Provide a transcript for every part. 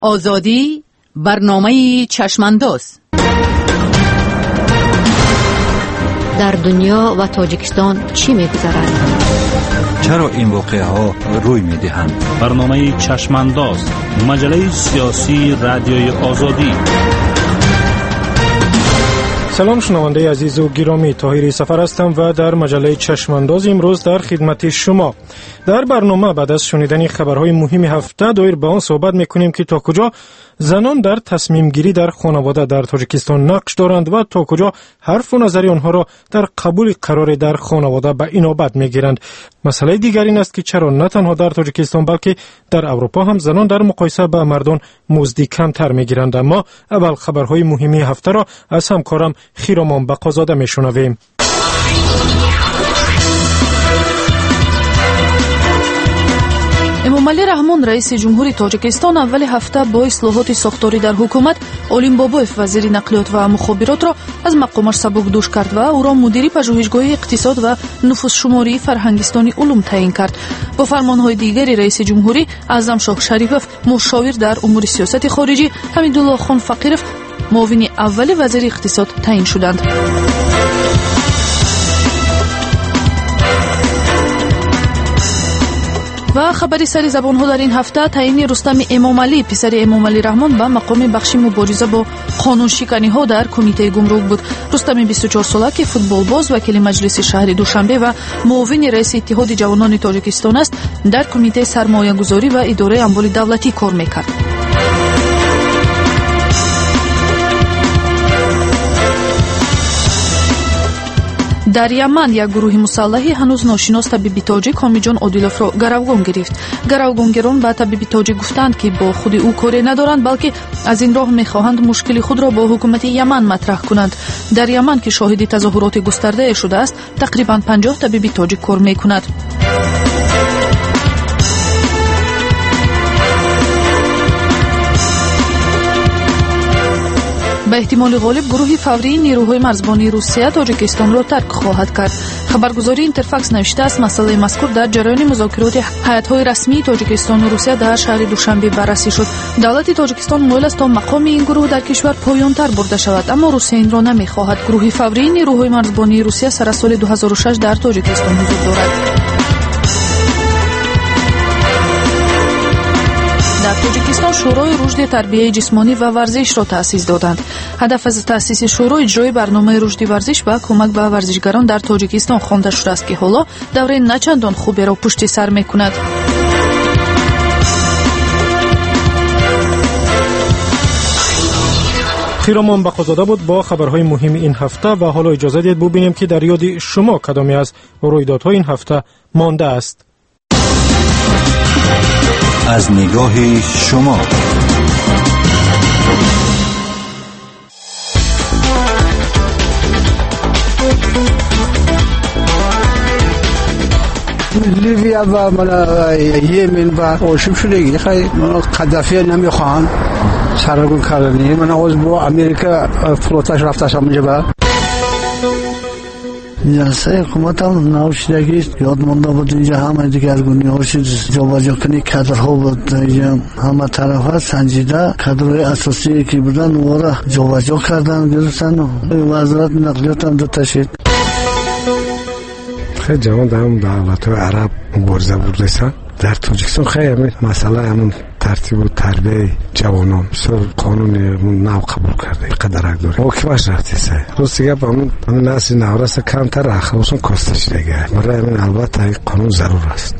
آزادی برنامه چشمانداز. در دنیا و تاجیکستان چی می‌گذرد؟ چرا این واقعه ها روی می‌دهند؟ برنامه چشمانداز، مجله سیاسی رادیوی آزادی. سلام شنونده عزیز و گرامی، طاهری سفر هستم و در مجله چشمانداز امروز در خدمت شما. در برنامه بعد از شنیدن خبرهای مهم هفته دایر به آن صحبت میکنیم که تا کجا زنان در تصمیم گیری در خانواده در تاجیکستان نقش دارند و تا کجا حرف و نظر آنها را در قبول قرار در خانواده به انابت میگیرند. مسئله دیگر این است که چرا نه تنها در تاجیکستان بلکه در اروپا هم زنان در مقایسه با مردان مزد کمتر میگیرند. اما اول خبرهای مهم هفته را از همکارم خیرامان بقازاده میشنویم. эмомалӣ раҳмон раиси ҷумҳури тоҷикистон аввали ҳафта бо ислоҳоти сохторӣ дар ҳукумат олим бобоев вазири нақлиёт ва мухобиротро аз мақомаш сабукдӯш кард ва ӯро мудири пажӯҳишгоҳи иқтисод ва нуфузшумории фарҳангистони улум таъин кард. бо фармонҳои дигари раиси ҷумҳурӣ аъзамшоҳ шарипов мушовир дар умури сиёсати хориҷӣ, ҳамидуллохон фақиров муовини аввали вазири иқтисод таъин шуданд. ва хабари сари забонҳо дар ин ҳафта таъини Рустами Эмомалӣ, писари Эмомалӣ Раҳмон ба мақоми бахши мубориза бо қонуншиканиҳо дар кумитаи гумрук буд. Рустами 24 сола ки футболбоз, вакили маҷлиси шаҳри Душанбе ва муовини раиси иттиҳоди ҷавонони Тоҷикистон аст, дар кумитаи сармоягузорӣ ва идораи амволи давлатӣ кор мекард. дар Яман як гурӯҳи мусаллаҳӣ ҳанӯз ношинос табиби тоҷик Ҳомиҷон Одиловро гаравгон гирифт. Гаравгонгирон ба табиби тоҷик гуфтанд ки бо худи ӯ коре надоранд, балки аз ин роҳ мехоҳанд мушкили худро бо ҳукумати Яман матраҳ кунанд. дар Яман ки шоҳиди тазоҳуроти густардае шудааст, тақрибан 50 табиби тоҷик кор мекунад. ба эҳтимоли ғолиб гурӯҳи фаврии нерӯҳои марзбонии Русия Тоҷикистонро тарк хоҳад кард. Хабаргузории Интерфакс навиштааст, масъалаи мазкур дар ҷараёни музокироти ҳайатҳои расмии Тоҷикистону Русия дар шаҳри Душанбе баррасӣ шуд. давлати Тоҷикистон моил аст то мақоми ин гурӯҳ дар кишвар поёнтар бурда шавад, аммо Русия инро намехоҳад. гурӯҳи фаврии нерӯҳои марзбонии Русия сар аз соли 2006 дар Тоҷикистон ҳузур дорад. дар Тоҷикистон шӯрои рушди тарбияи ҷисмонӣ ва варзишро таъсис доданд. ҳадаф аз таъсиси шӯро иҷрои барномаи рушди варзиш ва кӯмак ба варзишгарон дар Тоҷикистон хонда шудааст ки ҳоло давраи начандон хуберо пушти сар мекунад. خیرامان بقازاده بود با خبرهای مهم این هفته و حالا اجازه دید ببینیم که در یاد شما کدامی از رویدادهای این هفته مانده است. از نگاه شما لیبیا و یمن و آشوب شده خیلی قذافی نمیخوان سرگون کردنی. من از با امریکا فلوتاش رفتش همونجا با جلسه حکومت هم نوشیدگی یاد مونده بود. اینجا همه دیگرگونی هاشید جابجا کنی کادرها بود. اینجا همه طرف ها سنجیده کادرهای اساسی که بودن وارا جابجا کردن گرفتن و وزارت نقلیات هم دو تشید. خیلی جوان در هم دولت های عرب مبارزه بردیستن. در تاجیکستان خیلی مسئله همون ترتیب و تربیه جوانان مثل قانون نو قبول کرده قدرک داره حکمش رفتیسه روز دیگه با همون نسل نورست کمتر اخلاصون کستش دیگه. برای همین البته قانون ضرور است.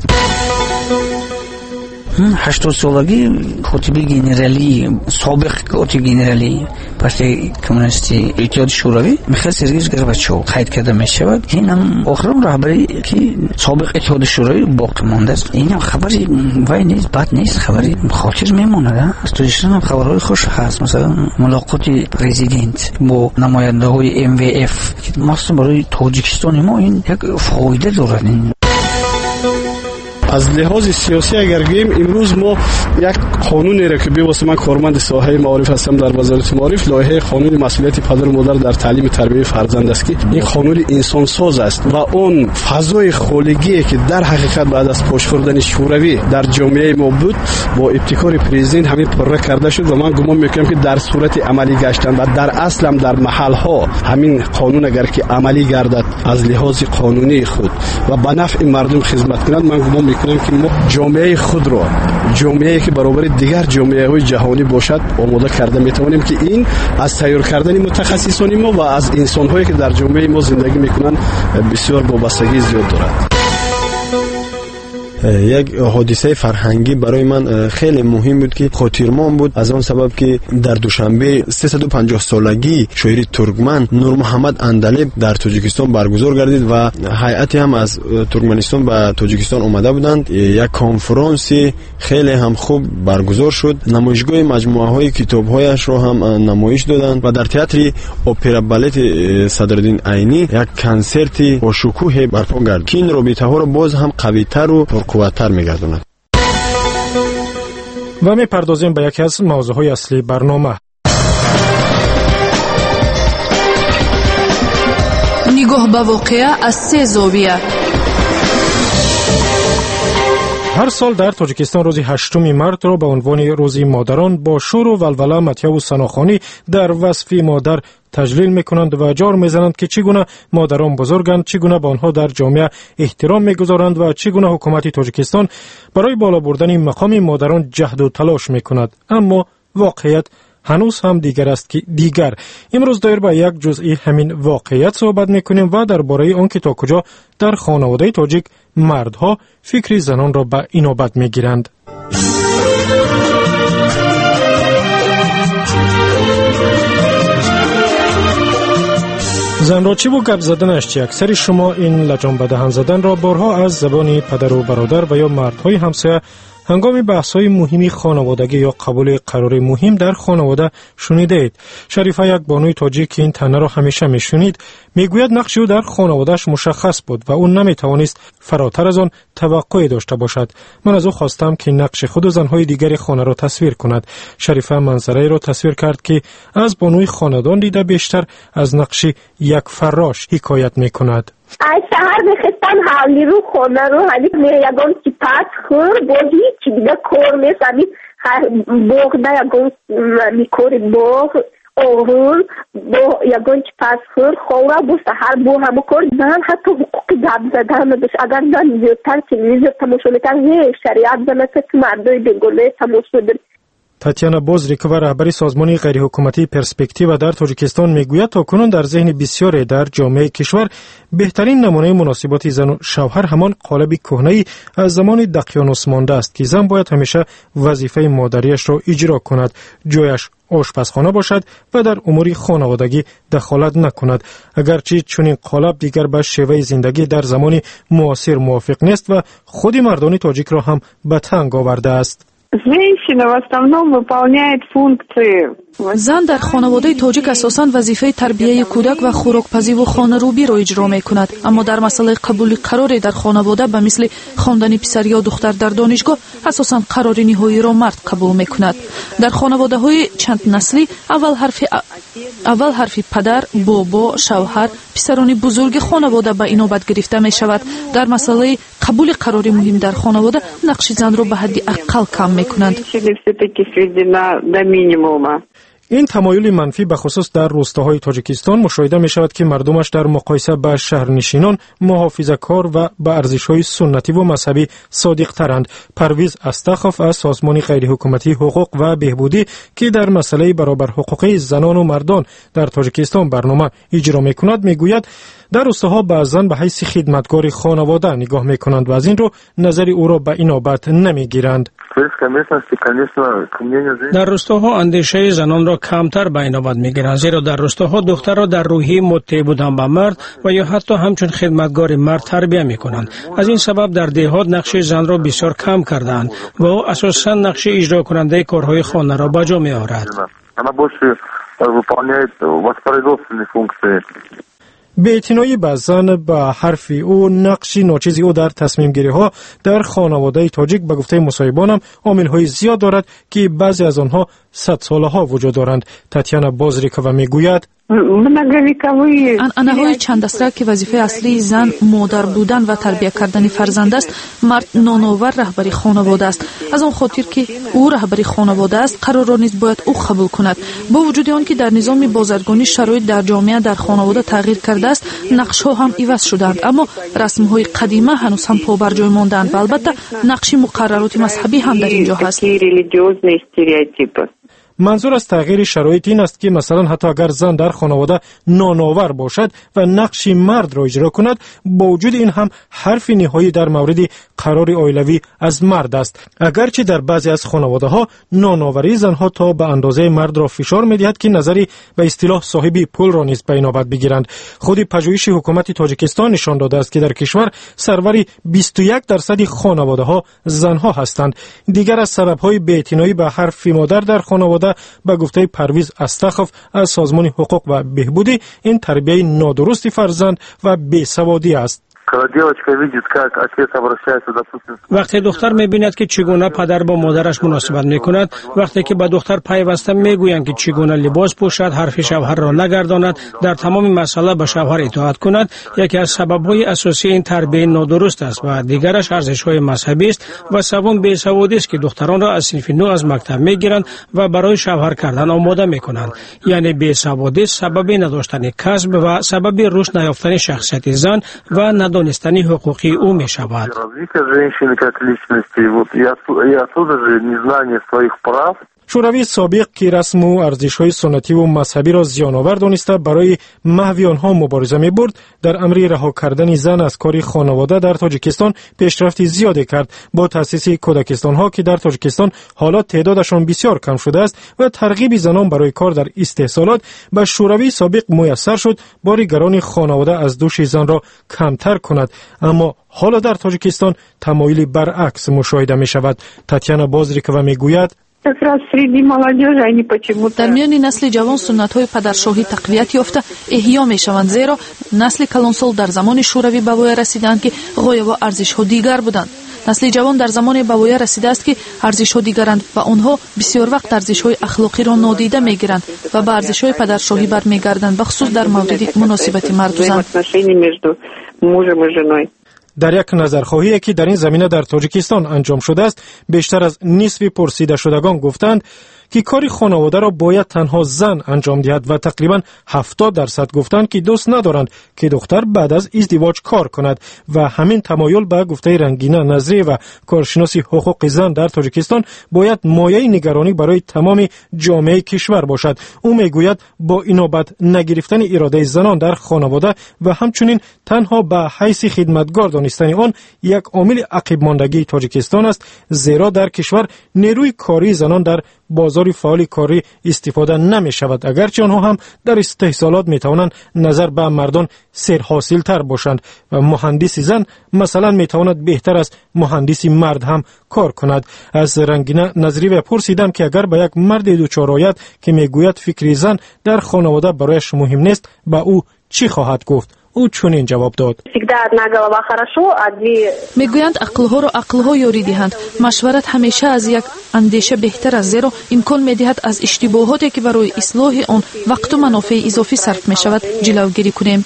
80 سالگی خطیبی گنرالی سابق خطیب گنرالی پارتی کمونیستی اتحاد شوروی میخائیل سرگییویچ گورباچوف قید کرده میشود. این هم آخرین رهبری که سابق اتحاد شوروی باقی مانده است. این هم خبری وای نیست، بد نیست، خبری خاطر میمونه. از توجیهشان هم خبرهای خوش هست، مثلا ملاقات پرزیدنت با نماینده های MVF که مخصوصا برای تاجیکستان ما این یک فایده دارد. از لحاظ سیاسی اگر گوییم امروز ما یک قانونی را که بیواسه من کارمند ساحه معارف هستم در وزارت معارف، لایحه قانون مسئولیت پدر و مادر در تعلیم تربیت فرزند است که این قانون انسان ساز است و اون فضای خولگی که در حقیقت بعد از پشت خوردن شوروی در جامعه ما بود با ابتکار پرزیدنت همین پره کرده شد و من گمان میکنم که در صورت عملی گشتن و در اصل هم در محل ها همین قانون اگر که عملی گردد از لحاظ قانونی خود و به نفع مردم خدمت کند، من گمان میکنم که ما جامعه خود را، جامعه‌ای که برابر دیگر جامعه‌های جهانی باشد، آماده کرده میتوانیم که این از تیار کردن متخصصان ما و از انسان‌هایی که در جامعه ما زندگی میکنند بسیار وابستگی زیاد دارد. یک حادثه فرهنگی برای من خیلی مهم بود که خاطرمان بود، از آن سبب که در دوشنبه 350 سالگی شاعر ترکمن نور محمد اندلیب در تاجیکستان برگزار گردید و هیئتی هم از ترکمنستان به تاجیکستان آمده بودند. یک کنفرانس خیلی هم خوب برگزار شد. نمایشگاه مجموعه های کتاب هایش را هم نمایش دادند و در تئاتر اپرا بالت صدرالدین عینی یک کنسرت با شکوه برپا گردید که این رابطه ها را باز هم قوی‌تر و قوت‌تر می‌گرداند. و می‌پردازیم به یکی از موضوعهای اصلی برنامه. نگاه به واقعه از سه زاویه. هر سال در تاجیکستان روز 8 مارس را به عنوان روز مادران با شور و ولوله، مطیه و ثناخوانی در وصف مادر تجلیل میکنند و جار میزنند که چگونه مادران بزرگند، چگونه به آنها در جامعه احترام میگذارند و چگونه حکومت تاجیکستان برای بالا بردن مقام مادران جهد و تلاش میکند. اما واقعیت هنوز هم دیگر است که دیگر. امروز دایر به یک جزئی همین واقعیت صحبت میکنیم و درباره آن که تا کجا در خانواده تاجیک مردها فکر زنان را به اینابت میگیرند. زن را چی و گپ زدنش چی؟ اکثر شما این لجام به دهن زدن را بارها از زبان پدر و برادر و یا مردهای همسایه هنگام بحث‌های مهمی خانوادگی یا قبول قرار مهم در خانواده شنیده اید. شریفه، یک بانوی تاجیک که این تنه را همیشه میشنید، میگوید نقشی او در خانوادهش مشخص بود و اون نمیتوانست فراتر از آن توقعی داشته باشد. من از او خواستم که نقش خود و زنهای دیگر خانه را تصویر کند. شریفه منظره‌ای را تصویر کرد که از بانوی خاندان دیده بیشتر از نقش یک فراش حکایت میکند. از شهر بخستم حالی رو خونه رو حالی یگان چی پس خور بودی چی دیگه کور میسابی بوغ ده یگان میکوری بوغ اوهون بو یگان چی پس خور خوره بو سهر بو همو کور من حتی حقوقی گب زده همه داشت اگر من زیادتر تلویزیون تماشا میکن شریعت زنسته که مردای بگله تماشا در. تاتیانا بازریکووا، رهبر سازمان غیرحکومتی پرسپکتیو در تاجیکستان، میگوید تاکنون در ذهن بسیاری در جامعه کشور بهترین نمونه مناسبات زن و شوهر همان قالب کهنه‌ای از زمان دقیانوس مانده است که زن باید همیشه وظیفه مادریش را اجرا کند، جایش آشپزخانه باشد و در امور خانوادگی دخالت نکند. اگرچه چنین قالب دیگر به شیوه زندگی در زمان معاصر موافق نیست و خود مردان تاجیک را هم به تنگ آورده است. زن در خانواده تاجیک اساساً وظیفه تربیت کودک و خوراکپزی و خانه‌روبی را اجرا می‌کند، اما در مسئله قبول قرار در خانواده به مثل خواندن پسر یا دختر در دانشگاه اساساً قرار نهایی را مرد قبول می‌کند. در خانواده‌های چند نسلی اول حرف پدر، بابا، شوهر، پسران بزرگ خانواده به اینابت گرفته می‌شود. در مسئله قبول قرار مهم در خانواده نقش زن را به حد اقل کم می‌کنند. این تمایل منفی به خصوص در روستاهای تاجیکستان مشاهده می شود که مردمش در مقایسه با شهرنشینان محافظه‌کار و به ارزش‌های سنتی و مذهبی صادق ترند. پرویز استخف از سازمان غیرحکومتی حقوق و بهبودی که در مسئله برابر حقوقی زنان و مردان در تاجیکستان برنامه اجرا می کند میگوید در روستاها به زن به حیث خدمتگار خانواده نگاه می کنند و از این رو نظر او را به اینابت نمی گیرند. در روستاها اندیشه زنان را کمتر به اینابت میگیرند، زیرا در روستاها دختر را در روحی مطیع بودن به مرد و یا حتی همچون خدمتگار مرد تربیت میکنند. از این سبب در دهات نقش زن را بسیار کم کردند و او اساساً نقش اجرا کننده کارهای خانه را به جا میآورد. بی‌اعتنایی به زن به حرف او، نقش ناچیز او در تصمیم گیری ها در خانواده تاجیک به گفته مصاحبانم عامل های زیاد دارد که بعضی از آنها 100 ساله ها وجود دارند. تاتیانا بازریکووا میگوید анъанаҳои чандастра ки вазифаи аслии зан модар будан ва тарбия кардани фарзанд аст, мард ноновар раҳбари хонавода аст. аз он хотир ки ӯ раҳбари хонавода аст, қарорро низ бояд ӯ қабул кунад. бо вуҷуди он ки дар низоми бозаргонӣ шароит дар ҷомеа дар хонавода тағйир кардааст, нақшҳо ҳам иваз шудаанд, аммо расмҳои қадима ҳанӯз ҳам побарҷой мондаанд ва албатта нақши муқаррароти мазҳабӣ ҳам дар ин ҷо ҳаст. منظور از تغییر شرایط این است که مثلا حتی اگر زن در خانواده نانآور باشد و نقش مرد را اجرا کند، با وجود این هم حرف نهایی در مورد قرار عائلوی از مرد است. اگرچه در بعضی از خانواده ها نانآوری زنها تا به اندازه مرد را فشار می‌دهد که نظری به اصطلاح صاحبی پول را نیز به نوبت بگیرند. خود پژوهش حکومت تاجیکستان نشان داده است که در کشور سروری 21% خانواده ها زنها هستند. دیگر از سبب‌های بی‌اعتنایی به حرف مادر در خانواده به گفته پرویز استخف از سازمان حقوق و بهبودی، این تربیت نادرست فرزند و بیسوادی است. وقتی دختر می‌بیند که چگونه پدر با مادرش مناسبت می‌کند، وقتی که با دختر پیوسته می‌گویند که چگونه لباس پوشد، حرف شوهر را نگرداند، در تمام مسائل به شوهر اطاعت کند، یکی از سبب‌های اساسی این تربیت نادرست است و دیگرش ارزش‌های مذهبی است و سوم بیسوادی است که دختران را از صنف نو از مکتب می‌گیرند و برای شوهر کردن آماده می‌کنند. یعنی بیسوادی سبب نداشتن کسب و سبب رشد نیافتن شخصیت زن و ندانستن حقوقی او می شود. شوروی سابق که رسم و ارزش‌های سنتی و مذهبی را زیان‌آور دانسته برای محو آنها مبارزه می‌برد، در امر رها کردن زن از کار خانواده در تاجیکستان پیشرفت زیادی کرد. با تأسیس کودکستان‌ها که در تاجیکستان حالا تعدادشان بسیار کم شده است و ترغیب زنان برای کار در استحصالات، به شوروی سابق میسر شد بارگران خانواده از دوش زن را کمتر کند. اما حالا در تاجیکستان تمایلی برعکس مشاهده می‌شود. تاتیانا بازریکووا میگوید در میان نسل جوان سنت‌های پدرشاهی تقویت یافته احیا می‌شوند، زیرا نسل کلانسال در زمان شوروی به وای رسیدند که غایه و ارزش‌ها دیگر بودند. نسل جوان در زمان به وای رسیده است که ارزش‌ها دیگرند و آنها بسیار وقت ارزش‌های اخلاقی را نادیده می‌گیرند و به ارزش‌های پدرشاهی برمیگردند، بخصوص در مورد مناسبت مرد و زن. در یک نظرخواهی که در این زمینه در تاجیکستان انجام شده است، بیشتر از نصف پرسیده شدگان گفتند که کار خانواده را باید تنها زن انجام دهد و تقریبا 70% گفتند که دوست ندارند که دختر بعد از ازدواج کار کند و همین تمایل به گفته رنگینه نظری و کارشناسی حقوق زن در تاجیکستان باید مایه نگرانی برای تمام جامعه کشور باشد. او میگوید با اینابت نگرفتن اراده زنان در خانواده و همچنین تنها به حیث خدمتگار دانستن آن یک عامل عقب ماندگی تاجیکستان است، زیرا در کشور نیروی کاری زنان در بازار فعال کاری استفاده نمی شود، اگرچه آنها هم در استحصالات می توانند نظر به مردان سرحاصل تر باشند و مهندس زن مثلا می تواند بهتر از مهندس مرد هم کار کند. از رنگینه نظری و پرسیدم که اگر به یک مرد دوچار آید که می گوید فکر زن در خانواده برایش مهم نیست، به او چی خواهد گفت؟ او چنین جواب داد: میگویند عقلها را عقلها یاری دهند. مشورت همیشه از یک اندیشه بهتر است، زیرا امکان میدهد از اشتباهاتی که برای اصلاح آن وقت و منافع اضافی صرف می شود جلوگیری کنیم.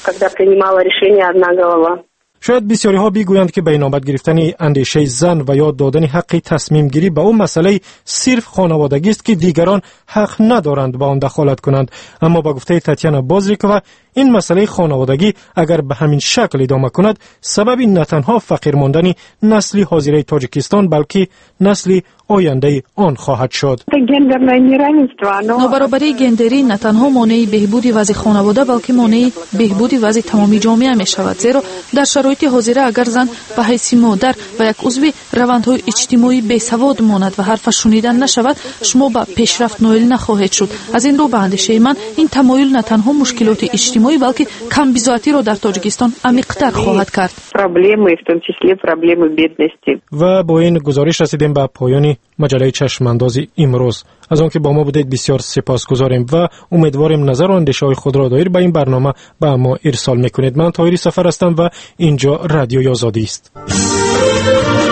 شاید بسیاری ها بگویند که به نوبت گرفتن اندیشه زن و یا دادن حق تصمیم گیری به اون مسئله صرف خانوادگی است که دیگران حق ندارند به آن دخالت کنند، اما با گفته تاتیانا بازریکووا این مسئله خانوادگی اگر به همین شکل ادامه کند سبب نه تنها فقیر ماندن نسل حاضره تاجیکستان بلکه نسل آینده آن خواهد شد. نابرابری گندری نه تنها مانع بهبود وضع خانواده بلکه مانع بهبود وضع تمامی جامعه می شود، زیرا در شرایط حاضره اگر زن به حیث مادر و یک عضو روندهای اجتماعی بیسواد ماند و حرفش شنیدن نشود، شما به پیشرفت نائل نخواهید شد. از این رو به اندیشه من این تمایل نه تنها مشکلات اجتماعی بلکه کم بی‌ذاتی را در تاجیکستان عمیق‌تر خواهد کرد. و با این گزارش رسیدیم به پایان مجله چشمانداز امروز. از آنکه با ما بودید بسیار سپاسگزاریم و امیدواریم نظر و اندیشه‌های خود را دایر به این برنامه به ما ارسال میکنید. من طاهری سفر هستم و اینجا رادیوی آزادی است.